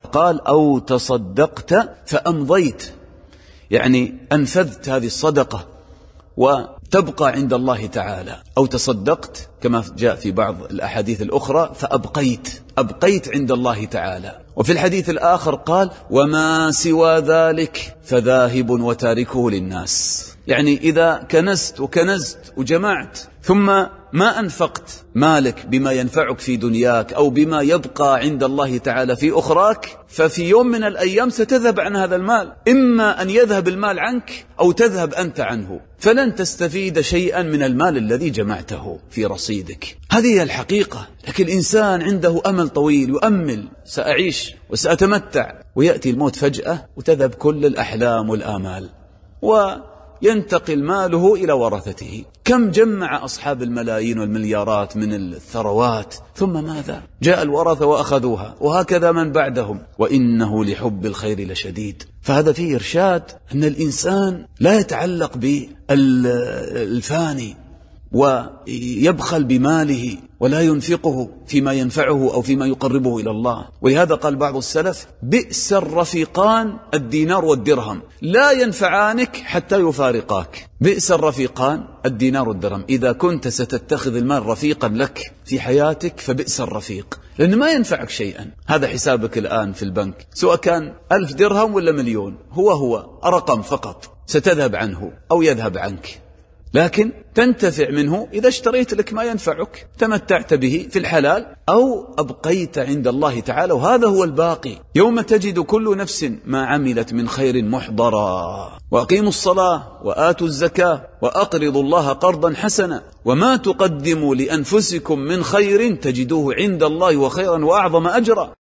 قال أو تصدقت فأمضيت، يعني أنفذت هذه الصدقة وتبقى عند الله تعالى. أو تصدقت كما جاء في بعض الأحاديث الأخرى أبقيت عند الله تعالى. وفي الحديث الآخر قال وما سوى ذلك فذاهب وتاركه للناس، يعني إذا كنزت وجمعت ثم ما أنفقت مالك بما ينفعك في دنياك أو بما يبقى عند الله تعالى في أخراك، ففي يوم من الأيام ستذهب عن هذا المال، إما أن يذهب المال عنك أو تذهب أنت عنه، فلن تستفيد شيئا من المال الذي جمعته في رصيدك. هذه هي الحقيقة. لكن الإنسان عنده أمل طويل، يؤمل سأعيش وسأتمتع، ويأتي الموت فجأة وتذهب كل الأحلام والآمال وينتقل ماله إلى ورثته. كم جمع أصحاب الملايين والمليارات من الثروات ثم ماذا؟ جاء الورثة وأخذوها، وهكذا من بعدهم، وإنه لحب الخير لشديد. فهذا فيه إرشاد أن الإنسان لا يتعلق بالفاني ويبخل بماله ولا ينفقه فيما ينفعه أو فيما يقربه إلى الله. ولهذا قال بعض السلف بئس الرفيقان الدينار والدرهم، لا ينفعانك حتى يفارقاك. بئس الرفيقان الدينار والدرهم، إذا كنت ستتخذ المال رفيقا لك في حياتك فبئس الرفيق، لأنه ما ينفعك شيئا. هذا حسابك الآن في البنك، سواء كان 1000 درهم ولا مليون، هو رقم فقط ستذهب عنه أو يذهب عنك، لكن تنتفع منه إذا اشتريت لك ما ينفعك، تمتعت به في الحلال، أو أبقيت عند الله تعالى، وهذا هو الباقي. يوم تجد كل نفس ما عملت من خير محضرا. وأقيموا الصلاة وآتوا الزكاة وأقرضوا الله قرضا حسنا وما تقدموا لأنفسكم من خير تجدوه عند الله وخيرا وأعظم أجرا.